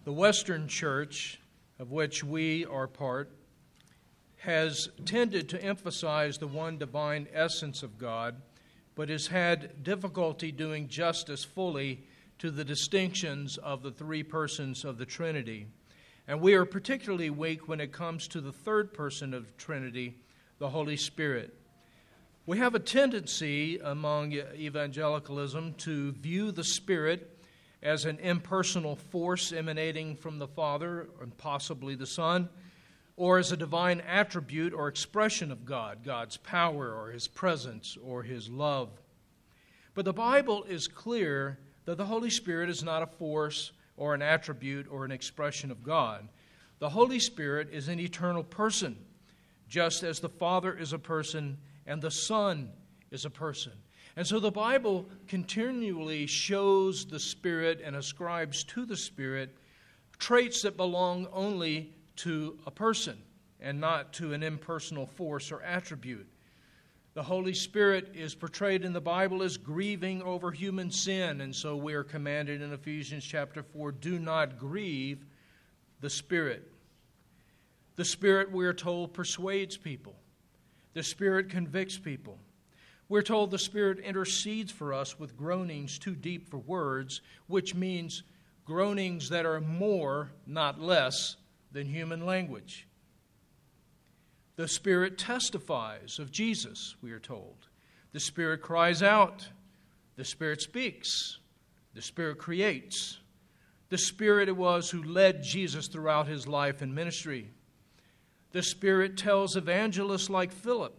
The Western Church, of which we are part, has tended to emphasize the one divine essence of God, but has had difficulty doing justice fully to the distinctions of the three persons of the Trinity. And we are particularly weak when it comes to the third person of the Trinity, the Holy Spirit. We have a tendency among evangelicalism to view the Spirit as an impersonal force emanating from the Father and possibly the Son, or as a divine attribute or expression of God, God's power or His presence or His love. But the Bible is clear that the Holy Spirit is not a force or an attribute or an expression of God. The Holy Spirit is an eternal person, just as the Father is a person and the Son is a person. And so the Bible continually shows the Spirit and ascribes to the Spirit traits that belong only to a person and not to an impersonal force or attribute. The Holy Spirit is portrayed in the Bible as grieving over human sin, and so we are commanded in Ephesians chapter 4, do not grieve the Spirit. The Spirit, we are told, persuades people. The Spirit convicts people. We're told the Spirit intercedes for us with groanings too deep for words, which means groanings that are more, not less, than human language. The Spirit testifies of Jesus, we are told. The Spirit cries out. The Spirit speaks. The Spirit creates. The Spirit it was who led Jesus throughout His life and ministry. The Spirit tells evangelists like Philip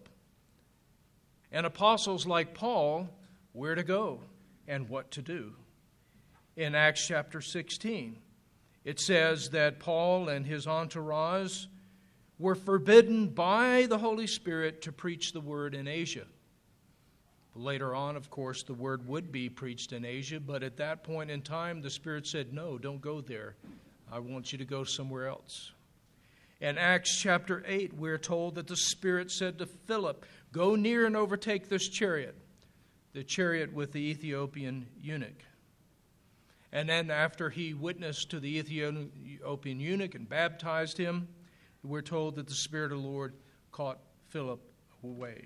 and apostles like Paul where to go and what to do. In Acts chapter 16, it says that Paul and his entourage were forbidden by the Holy Spirit to preach the word in Asia. Later on, of course, the word would be preached in Asia, but at that point in time, the Spirit said, no, don't go there. I want you to go somewhere else. In Acts chapter 8, we're told that the Spirit said to Philip, go near and overtake this chariot, the chariot with the Ethiopian eunuch. And then after he witnessed to the Ethiopian eunuch and baptized him, we're told that the Spirit of the Lord caught Philip away.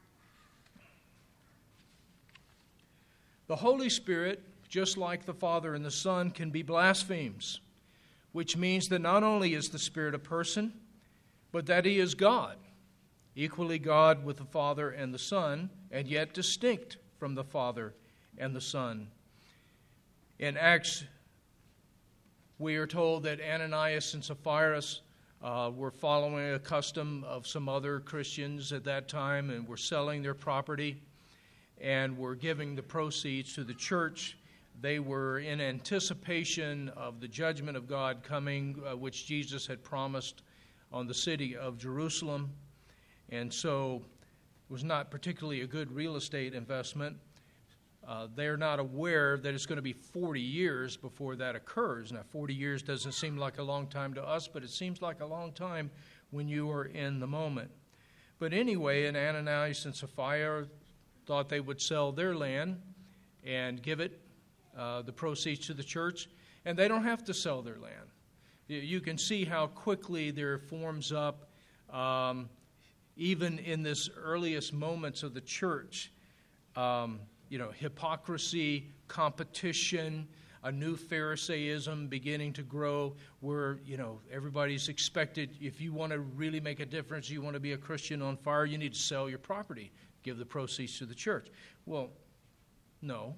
The Holy Spirit, just like the Father and the Son, can be blasphemes, which means that not only is the Spirit a person, but that He is God, equally God with the Father and the Son, and yet distinct from the Father and the Son. In Acts, we are told that Ananias and Sapphira were following a custom of some other Christians at that time and were selling their property and were giving the proceeds to the church. They were in anticipation of the judgment of God coming, which Jesus had promised on the city of Jerusalem. And so it was not particularly a good real estate investment. They're not aware that it's going to be 40 years before that occurs. Now, 40 years doesn't seem like a long time to us, but it seems like a long time when you are in the moment. But anyway, and Ananias and Sapphira thought they would sell their land and give it the proceeds to the church, and they don't have to sell their land. You can see how quickly there forms up, even in this earliest moments of the church, hypocrisy, competition, a new Pharisaism beginning to grow where, everybody's expected, if you want to really make a difference, you want to be a Christian on fire, you need to sell your property, give the proceeds to the church. Well, no.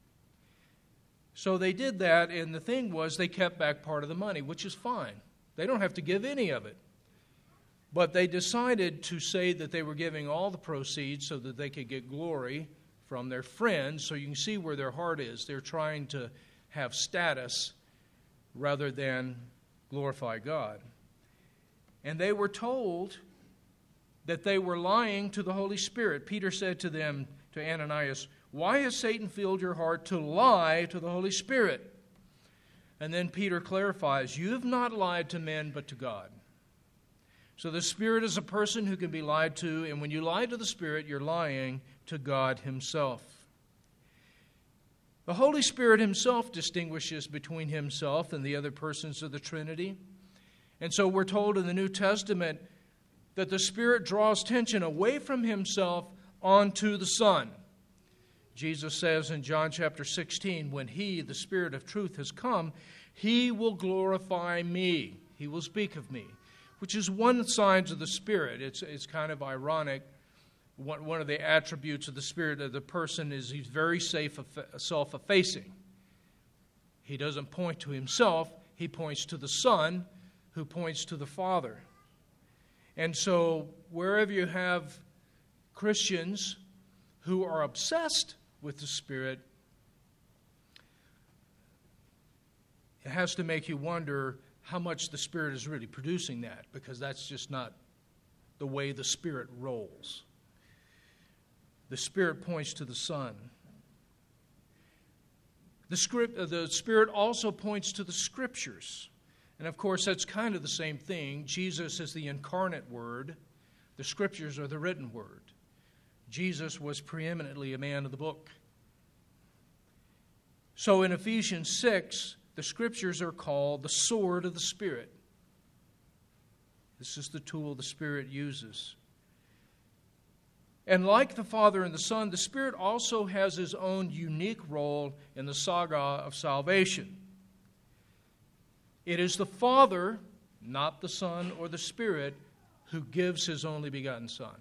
So they did that, and the thing was they kept back part of the money, which is fine. They don't have to give any of it. But they decided to say that they were giving all the proceeds so that they could get glory from their friends. So you can see where their heart is. They're trying to have status rather than glorify God. And they were told that they were lying to the Holy Spirit. Peter said to them, to Ananias, why has Satan filled your heart to lie to the Holy Spirit? And then Peter clarifies, you have not lied to men but to God. So the Spirit is a person who can be lied to, and when you lie to the Spirit, you're lying to God Himself. The Holy Spirit himself distinguishes between himself and the other persons of the Trinity. And so we're told in the New Testament that the Spirit draws attention away from himself onto the Son. Jesus says in John chapter 16, when he, the Spirit of truth, has come, he will glorify me. He will speak of me, which is one of the signs of the Spirit. It's kind of ironic. One of the attributes of the Spirit of the person is he's very self-effacing. He doesn't point to himself. He points to the Son, who points to the Father. And so wherever you have Christians who are obsessed with the Spirit, it has to make you wonder how much the Spirit is really producing that, because that's just not the way the Spirit rolls. The Spirit points to the Son. The Spirit also points to the Scriptures. And of course, that's kind of the same thing. Jesus is the incarnate Word. The Scriptures are the written Word. Jesus was preeminently a man of the book. So in Ephesians 6, the Scriptures are called the sword of the Spirit. This is the tool the Spirit uses. And like the Father and the Son, the Spirit also has his own unique role in the saga of salvation. It is the Father, not the Son or the Spirit, who gives his only begotten Son.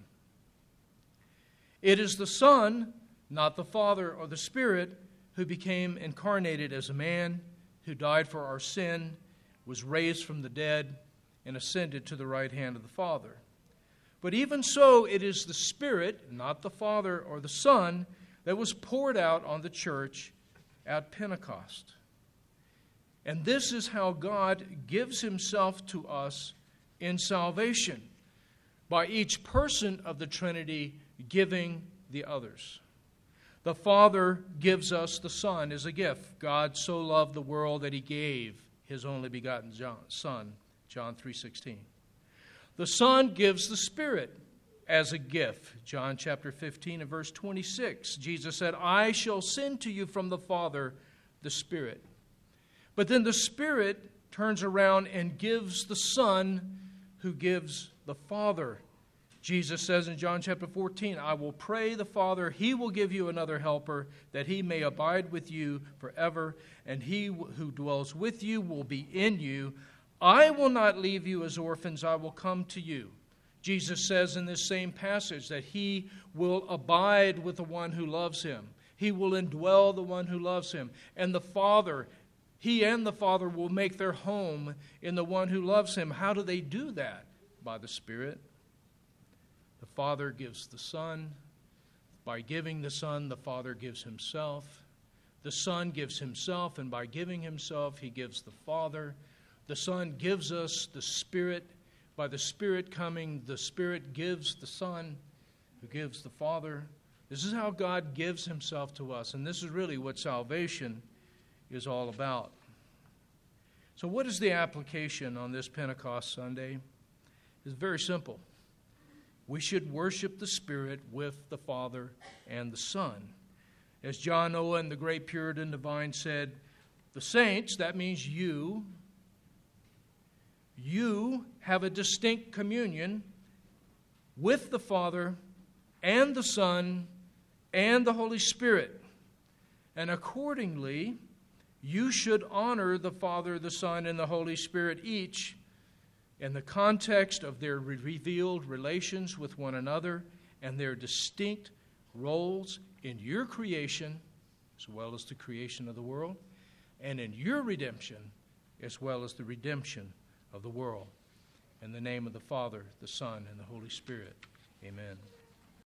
It is the Son, not the Father or the Spirit, who became incarnated as a man, who died for our sin, was raised from the dead, and ascended to the right hand of the Father. But even so, it is the Spirit, not the Father or the Son, that was poured out on the church at Pentecost. And this is how God gives himself to us in salvation, by each person of the Trinity giving the others. The Father gives us the Son as a gift. God so loved the world that he gave his only begotten Son, John 3:16. The Son gives the Spirit as a gift. John chapter 15 and verse 26. Jesus said, I shall send to you from the Father the Spirit. But then the Spirit turns around and gives the Son, who gives the Father. Jesus says in John chapter 14, I will pray the Father, he will give you another helper, that he may abide with you forever, and he who dwells with you will be in you. I will not leave you as orphans, I will come to you. Jesus says in this same passage that he will abide with the one who loves him. He will indwell the one who loves him. And the Father, he and the Father will make their home in the one who loves him. How do they do that? By the Spirit. The Father gives the Son. By giving the Son, the Father gives himself. The Son gives himself, and by giving himself, he gives the Father. The Son gives us the Spirit. By the Spirit coming, the Spirit gives the Son, who gives the Father. This is how God gives himself to us, and this is really what salvation is all about. So what is the application on this Pentecost Sunday? It's very simple. We should worship the Spirit with the Father and the Son. As John Owen, the great Puritan divine, said, the saints, that means you have a distinct communion with the Father and the Son and the Holy Spirit. And accordingly, you should honor the Father, the Son, and the Holy Spirit, each in the context of their revealed relations with one another and their distinct roles in your creation, as well as the creation of the world, and in your redemption, as well as the redemption of the world. In the name of the Father, the Son, and the Holy Spirit. Amen.